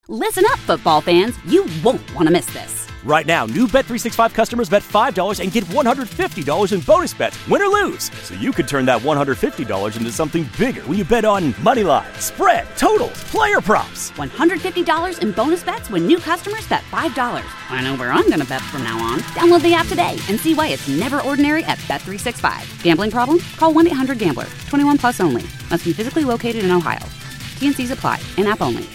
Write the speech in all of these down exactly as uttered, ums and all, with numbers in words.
Listen up, football fans. You won't want to miss this. Right now, new Bet three sixty-five customers bet five dollars and get one hundred fifty dollars in bonus bets, win or lose. So you could turn that one hundred fifty dollars into something bigger when you bet on money line, spread, totals, player props. one hundred fifty dollars in bonus bets when new customers bet five dollars. I know where I'm going to bet from now on. Download the app today and see why it's never ordinary at Bet three sixty-five. Gambling problem? Call one eight hundred gambler. twenty-one plus only. Must be physically located in Ohio. T N Cs apply. In-app only.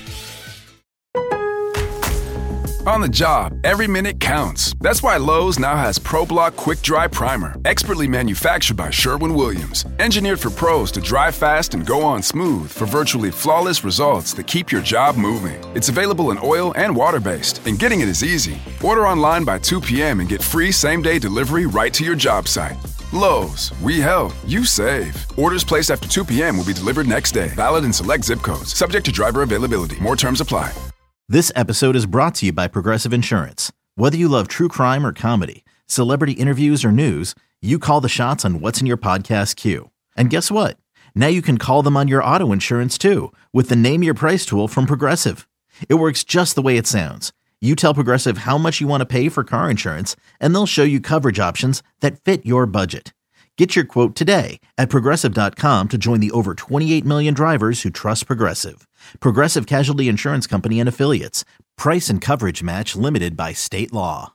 On the job, every minute counts. That's why Lowe's now has ProBlock Quick Dry Primer, expertly manufactured by Sherwin-Williams. Engineered for pros to dry fast and go on smooth for virtually flawless results that keep your job moving. It's available in oil and water-based, and getting it is easy. Order online by two p.m. and get free same-day delivery right to your job site. Lowe's, we help, you save. Orders placed after two p.m. will be delivered next day. Valid in select zip codes. Subject to driver availability. More terms apply. This episode is brought to you by Progressive Insurance. Whether you love true crime or comedy, celebrity interviews or news, you call the shots on what's in your podcast queue. And guess what? Now you can call them on your auto insurance too with the Name Your Price tool from Progressive. It works just the way it sounds. You tell Progressive how much you want to pay for car insurance, and they'll show you coverage options that fit your budget. Get your quote today at Progressive dot com to join the over twenty-eight million drivers who trust Progressive. Progressive Casualty Insurance Company and Affiliates. Price and coverage match limited by state law.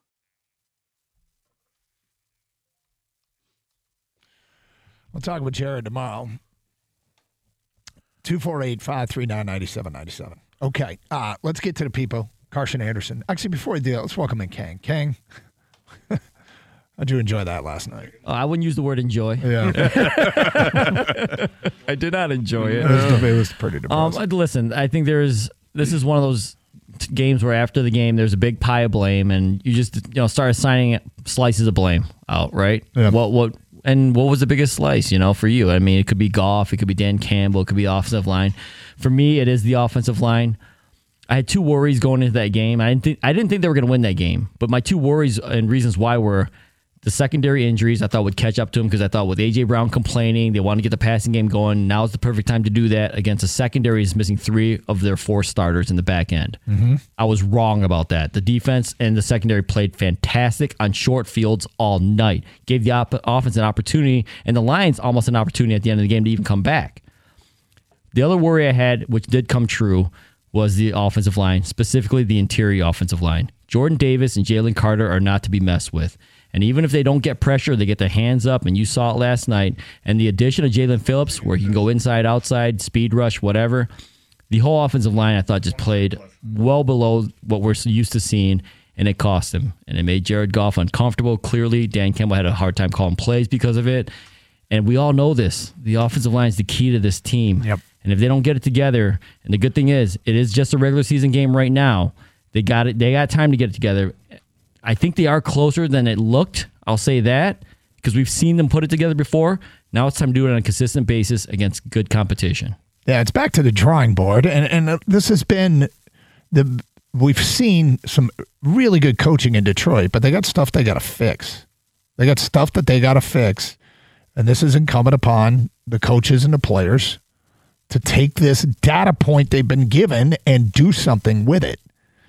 We'll talk with Jared tomorrow. two four eight, five three nine, nine seven nine seven. Okay, uh, let's get to the people. Carson Anderson. Actually, before we do that, let's welcome in Kang. Kang. How'd you enjoy that last night? Uh, I wouldn't use the word enjoy. Yeah. I did not enjoy it. It was, it was pretty depressing. Um, listen, I think there's this is one of those t- games where after the game there's a big pie of blame, and you just you know start assigning slices of blame out, right? Yeah. What what and what was the biggest slice, you know, for you? I mean, it could be Goff, it could be Dan Campbell, it could be the offensive line. For me, it is the offensive line. I had two worries going into that game. I didn't think I didn't think they were going to win that game, but my two worries and reasons why were the secondary injuries. I thought would catch up to them because I thought with A J Brown complaining, they wanted to get the passing game going. Now's the perfect time to do that against a secondary is missing three of their four starters in the back end. Mm-hmm. I was wrong about that. The defense and the secondary played fantastic on short fields all night. Gave the op- offense an opportunity, and the Lions almost an opportunity at the end of the game to even come back. The other worry I had, which did come true, was the offensive line, specifically the interior offensive line. Jordan Davis and Jalen Carter are not to be messed with. And even if they don't get pressure, they get their hands up, and you saw it last night. And the addition of Jalen Phillips, where he can go inside, outside, speed rush, whatever, the whole offensive line, I thought, just played well below what we're used to seeing, and it cost him. And it made Jared Goff uncomfortable. Clearly, Dan Campbell had a hard time calling plays because of it. And we all know this. The offensive line is the key to this team. Yep. And if they don't get it together, and the good thing is, it is just a regular season game right now. They got it. They got time to get it together. I think they are closer than it looked. I'll say that because we've seen them put it together before. Now it's time to do it on a consistent basis against good competition. Yeah, it's back to the drawing board, and and this has been the we've seen some really good coaching in Detroit, but they got stuff they got to fix. They got stuff that they got to fix, and this is incumbent upon the coaches and the players to take this data point they've been given and do something with it.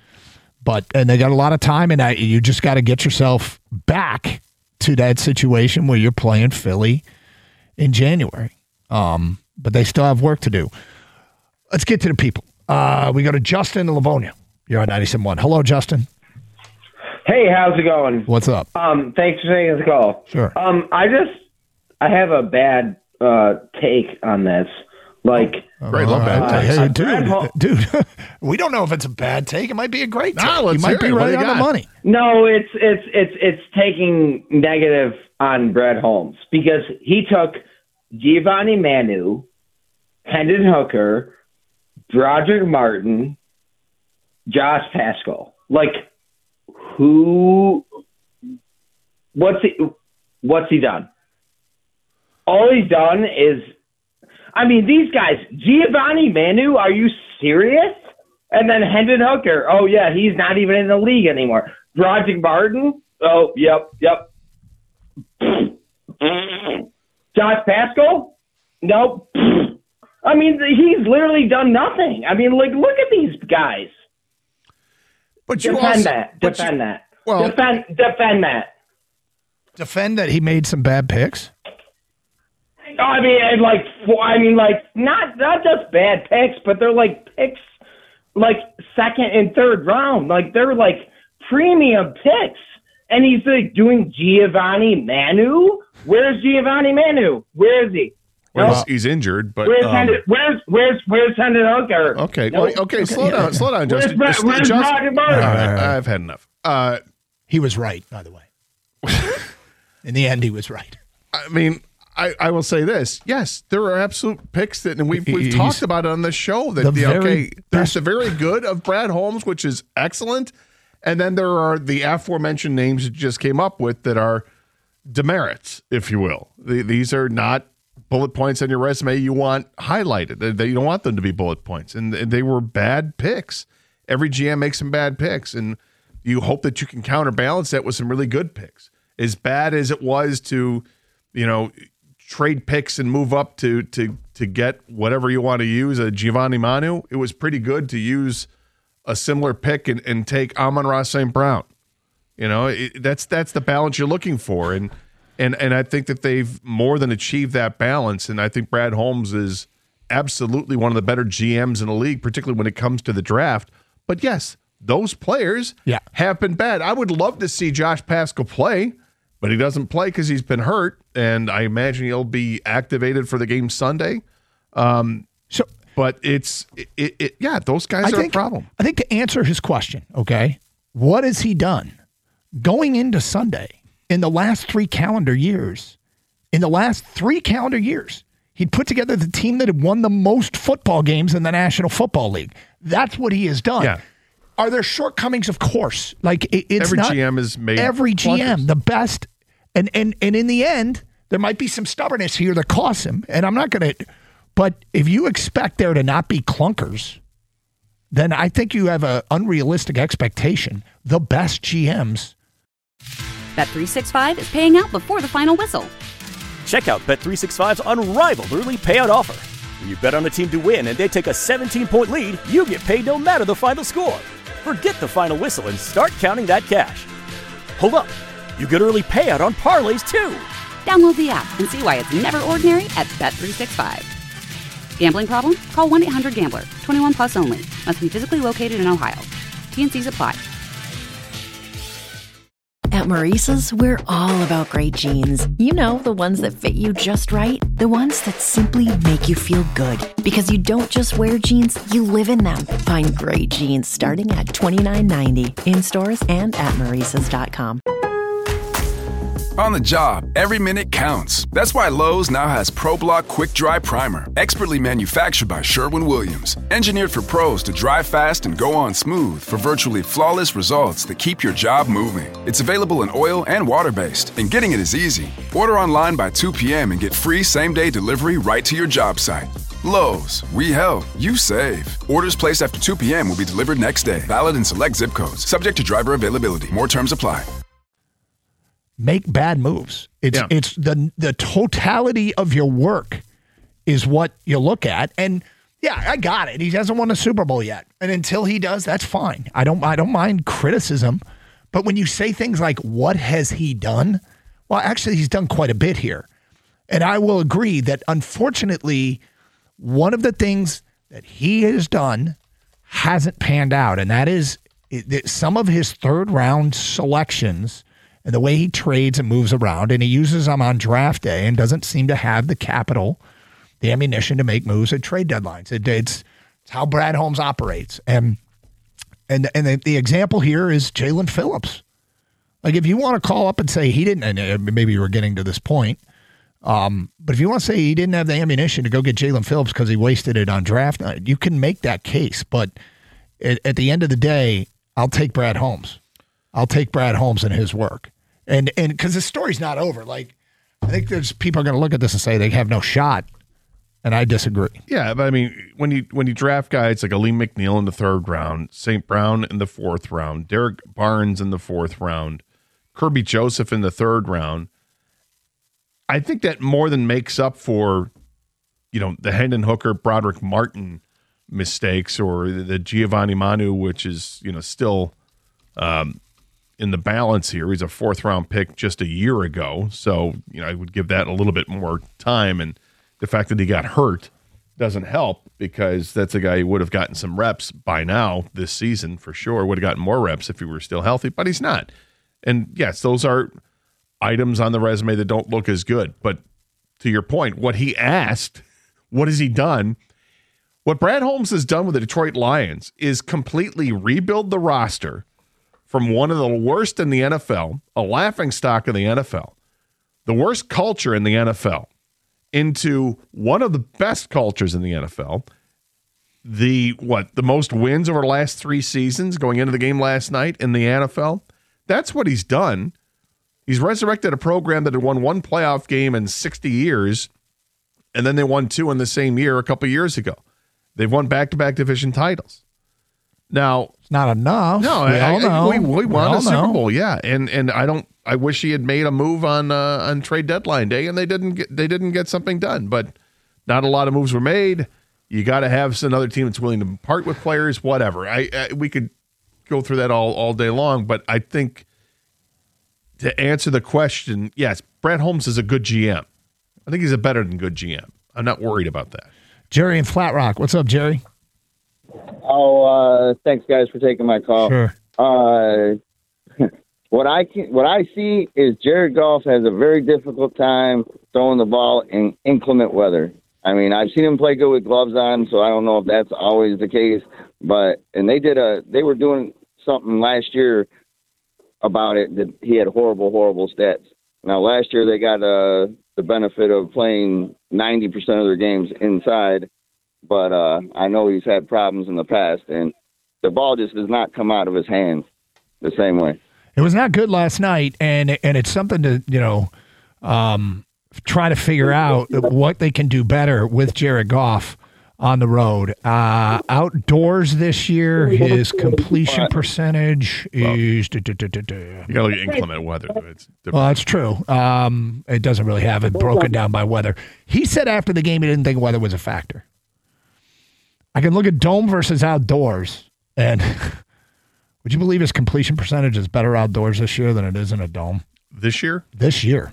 But and they got a lot of time, and I, you just got to get yourself back to that situation where you're playing Philly in January. Um, but they still have work to do. Let's get to the people. Uh, we go to Justin in Livonia. You're on ninety-seven point one. Hello, Justin. Hey, how's it going? What's up? Um, thanks for taking the call. Sure. Um, I just I have a bad uh, take on this. Like, great, love bad uh, take. Hey, dude, Hol- dude, we don't know if it's a bad take. It might be a great take. No, let's you might hear be it. What right do you on got? the money. No, it's it's it's it's taking negative on Brett Holmes because he took Giovanni Manu, Hendon Hooker, Broderick Martin, Josh Pascal. Like, who? What's he? What's he done? All he's done is. I mean, these guys, Giovanni Manu, are you serious? And then Hendon Hooker, oh, yeah, he's not even in the league anymore. Broderick Martin, oh, yep, yep. Josh Pascal, nope. I mean, he's literally done nothing. I mean, like, look at these guys. But you defend also, that. but Defend you, that. Well, defend, defend that. Defend that he made some bad picks. I mean, and like, I mean, like, not not just bad picks, but they're like picks, like second and third round. Like they're like premium picks, and he's like doing Giovanni Manu. Where's Giovanni Manu? Where is he? well, No. he's, he's injured, but Where's um, Hendon, where's where's where's Hendon Hooker? okay, No. well, okay, slow down, slow down, Where's, Justin. Brad, Just- where's Justin- Roger Murray? All right, I've had enough. Uh, He was right, by the way. In the end, he was right. I mean, I, I will say this. Yes, there are absolute picks that, and we've, we've He's talked about it on the show, that, the the, very okay, there's best- the very good of Brad Holmes, which is excellent. And then there are the aforementioned names that just came up with that are demerits, if you will. The, these are not bullet points on your resume you want highlighted. They, they, you don't want them to be bullet points. And they were bad picks. Every G M makes some bad picks, and you hope that you can counterbalance that with some really good picks. As bad as it was to, you know, trade picks and move up to to to get whatever you want to use, a Giovanni Manu, it was pretty good to use a similar pick and, and take Amon-Ra Saint Brown. You know, it, that's that's the balance you're looking for, and and and I think that they've more than achieved that balance. And I think Brad Holmes is absolutely one of the better G Ms in the league, particularly when it comes to the draft. But yes, those players Yeah. have been bad. I would love to see Josh Pascal play, but he doesn't play because he's been hurt, and I imagine he'll be activated for the game Sunday. Um, So but it's it, it, it yeah, those guys I are think, a problem. I think to answer his question, okay, what has he done going into Sunday in the last three calendar years? In the last three calendar years, he'd put together the team that had won the most football games in the National Football League. That's what he has done. Yeah. Are there shortcomings? Of course. Like it, it's Every not, G M has made every G M blunders. the best, and and and in the end, there might be some stubbornness here that costs him. And I'm not going to. But if you expect there to not be clunkers, then I think you have an unrealistic expectation. The best G Ms. Bet three sixty-five is paying out before the final whistle. Check out Bet three sixty-five's unrivaled early payout offer. When you bet on a team to win and they take a seventeen-point lead, you get paid no matter the final score. Forget the final whistle and start counting that cash. Hold up. You get early payout on parlays, too. Download the app and see why it's never ordinary at Bet three sixty-five. Gambling problem? Call one eight hundred gambler. twenty-one plus only. Must be physically located in Ohio. T N Cs apply. At Maurice's, we're all about great jeans. You know, the ones that fit you just right. The ones that simply make you feel good. Because you don't just wear jeans, you live in them. Find great jeans starting at twenty-nine ninety in stores and at Maurices dot com. On the job, every minute counts. That's why Lowe's now has ProBlock Quick Dry Primer, expertly manufactured by Sherwin-Williams. Engineered for pros to dry fast and go on smooth for virtually flawless results that keep your job moving. It's available in oil and water-based, and getting it is easy. Order online by two p.m. and get free same-day delivery right to your job site. Lowe's, we help, you save. Orders placed after two p.m. will be delivered next day. Valid in select zip codes. Subject to driver availability. More terms apply. Make bad moves. It's Yeah. it's the the totality of your work is what you look at. And yeah, I got it. He hasn't won a Super Bowl yet. And until he does, that's fine. I don't I don't mind criticism. But when you say things like what has he done? Well, actually he's done quite a bit here. And I will agree that unfortunately one of the things that he has done hasn't panned out, and that is it, that some of his third round selections and the way he trades and moves around, and he uses them on draft day and doesn't seem to have the capital, the ammunition to make moves at trade deadlines. It, it's, it's how Brad Holmes operates. And and and the, the example here is Jalen Phillips. Like if you want to call up and say he didn't, and maybe you were getting to this point, um, but if you want to say he didn't have the ammunition to go get Jalen Phillips because he wasted it on draft night, you can make that case. But at, at the end of the day, I'll take Brad Holmes. I'll take Brad Holmes and his work. And and because the story's not over. Like, I think there's people are going to look at this and say they have no shot, and I disagree. Yeah, but I mean, when you when you draft guys like Aleem McNeil in the third round, Saint Brown in the fourth round, Derek Barnes in the fourth round, Kirby Joseph in the third round, I think that more than makes up for, you know, the Hendon Hooker, Broderick Martin mistakes or the Giovanni Manu, which is, you know, still Um, in the balance here, he's a fourth round pick just a year ago. So, you know, I would give that a little bit more time. And the fact that he got hurt doesn't help because that's a guy who would have gotten some reps by now this season for sure. Would have gotten more reps if he were still healthy, but he's not. And yes, those are items on the resume that don't look as good. But to your point, what he asked, what has he done? What Brad Holmes has done with the Detroit Lions is completely rebuild the roster from one of the worst in the N F L, a laughingstock in the N F L, the worst culture in the N F L, into one of the best cultures in the N F L. The what? The most wins over the last three seasons going into the game last night in the N F L. That's what he's done. He's resurrected a program that had won one playoff game in sixty years, and then they won two in the same year a couple years ago. They've won back-to-back division titles. Now, it's not enough. No, we I, all know. We, we won we a Super know. Bowl, yeah, and and I don't. I wish he had made a move on uh, on trade deadline day, and they didn't get they didn't get something done. But not a lot of moves were made. You got to have another team that's willing to part with players. Whatever. I, I we could go through that all all day long, but I think to answer the question, yes, Brad Holmes is a good G M. I think he's a better than good G M. I'm not worried about that. Jerry in Flat Rock. What's up, Jerry? Oh, uh, thanks, guys, for taking my call. Sure. Uh, what I can, what I see is Jared Goff has a very difficult time throwing the ball in inclement weather. I mean, I've seen him play good with gloves on, so I don't know if that's always the case. But and they did a they were doing something last year about it that he had horrible, horrible stats. Now, last year they got uh, the benefit of playing ninety percent of their games inside, but uh, I know he's had problems in the past, and the ball just does not come out of his hands the same way. It was not good last night, and and it's something to, you know, um, try to figure out what they can do better with Jared Goff on the road. Uh, outdoors this year, his completion percentage is... You got to look at inclement weather. It's well, that's true. Um, it doesn't really have it broken down by weather. He said after the game he didn't think weather was a factor. I can look at dome versus outdoors, and would you believe his completion percentage is better outdoors this year than it is in a dome? This year? This year.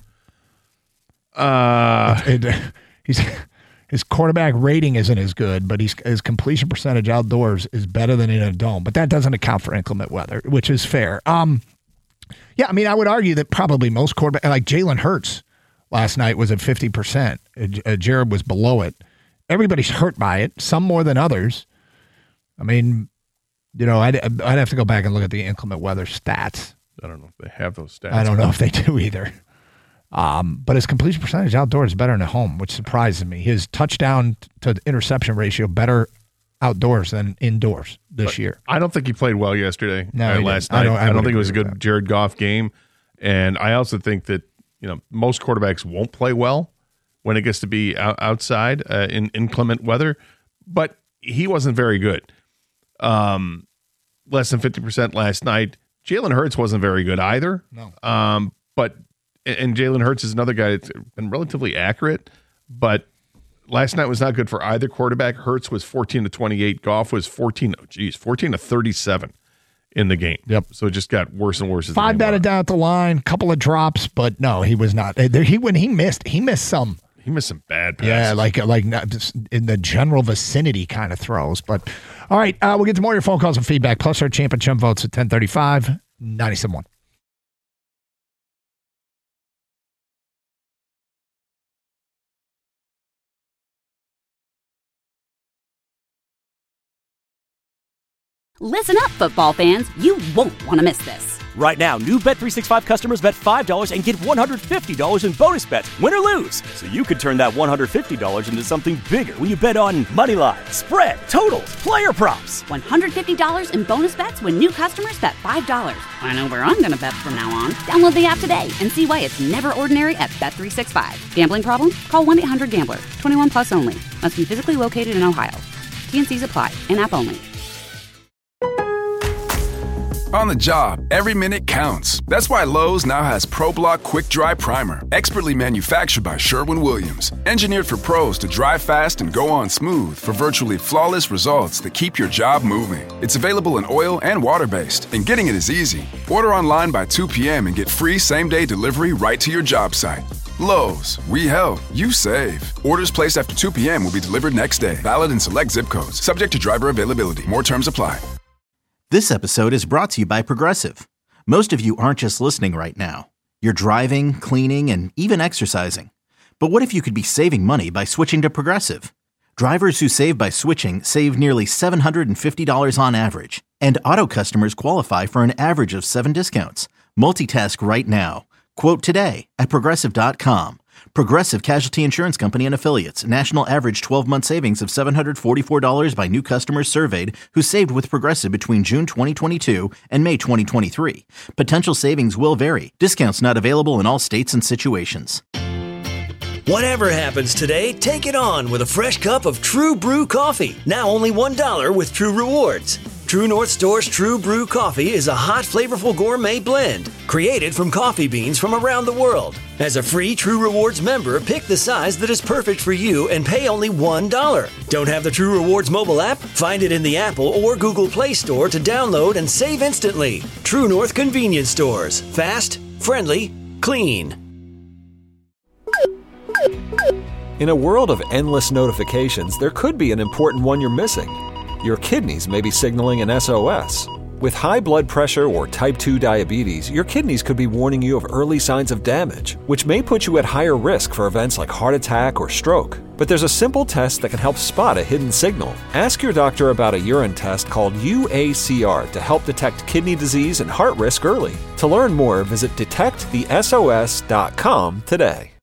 Uh, it, it, he's... His quarterback rating isn't as good, but he's, his completion percentage outdoors is better than in a dome. But that doesn't account for inclement weather, which is fair. Um, yeah, I mean, I would argue that probably most quarterbacks, like Jalen Hurts last night was at fifty percent. Uh, Jared was below it. Everybody's hurt by it, some more than others. I mean, you know, I'd, I'd have to go back and look at the inclement weather stats. I don't know if they have those stats. I don't know if they do either. Um, but his completion percentage outdoors is better than at home, which surprises me. His touchdown to interception ratio better outdoors than indoors this but year. I don't think he played well yesterday. No, uh, last didn't. I night. don't, I I don't think it was a agree good with that. Jared Goff game, and I also think that you know most quarterbacks won't play well when it gets to be out, outside uh, in inclement weather. But he wasn't very good. Um, less than fifty percent last night. Jalen Hurts wasn't very good either. No. Um, but and Jalen Hurts is another guy that's been relatively accurate, but last night was not good for either quarterback. Hurts was fourteen to twenty-eight. Goff was fourteen. Oh, geez, fourteen to thirty-seven in the game. Yep. So it just got worse and worse. As Five the game batted went on. down at the line, couple of drops, but no, he was not. He when he missed, he missed some. He missed some bad passes. Yeah, like like not just in the general vicinity kind of throws. But all right, uh, we'll get to more of your phone calls and feedback. Plus our champ and chum votes at ten thirty-five, ninety-seven point one. Listen up, football fans. You won't want to miss this. Right now, new Bet three sixty-five customers bet five dollars and get one hundred fifty dollars in bonus bets, win or lose. So you could turn that one hundred fifty dollars into something bigger when you bet on money line, spread, totals, player props. one hundred fifty dollars in bonus bets when new customers bet five dollars. I know where I'm going to bet from now on. Download the app today and see why it's never ordinary at Bet three sixty-five. Gambling problem? Call one eight hundred gambler. twenty-one plus only. Must be physically located in Ohio. T and C's apply. In-app only. On the job, every minute counts. That's why Lowe's now has ProBlock Quick Dry Primer, expertly manufactured by Sherwin-Williams. Engineered for pros to dry fast and go on smooth for virtually flawless results that keep your job moving. It's available in oil and water-based, and getting it is easy. Order online by two p.m. and get free same-day delivery right to your job site. Lowe's, we help, you save. Orders placed after two p.m. will be delivered next day. Valid in select zip codes. Subject to driver availability. More terms apply. This episode is brought to you by Progressive. Most of you aren't just listening right now. You're driving, cleaning, and even exercising. But what if you could be saving money by switching to Progressive? Drivers who save by switching save nearly seven hundred fifty dollars on average. And auto customers qualify for an average of seven discounts. Multitask right now. Quote today at Progressive dot com. Progressive Casualty Insurance Company and Affiliates. National average twelve-month savings of seven hundred forty-four dollars by new customers surveyed who saved with Progressive between June twenty twenty-two and May twenty twenty-three. Potential savings will vary. Discounts not available in all states and situations. Whatever happens today, take it on with a fresh cup of True Brew coffee. Now only one dollar with True Rewards. True North Store's True Brew coffee is a hot, flavorful gourmet blend created from coffee beans from around the world. As a free True Rewards member, pick the size that is perfect for you and pay only one dollar. Don't have the True Rewards mobile app? Find it in the Apple or Google Play Store to download and save instantly. True North Convenience Stores. Fast, friendly, clean. In a world of endless notifications, there could be an important one you're missing. Your kidneys may be signaling an S O S. With high blood pressure or type two diabetes, your kidneys could be warning you of early signs of damage, which may put you at higher risk for events like heart attack or stroke. But there's a simple test that can help spot a hidden signal. Ask your doctor about a urine test called U A C R to help detect kidney disease and heart risk early. To learn more, visit detect the S O S dot com today.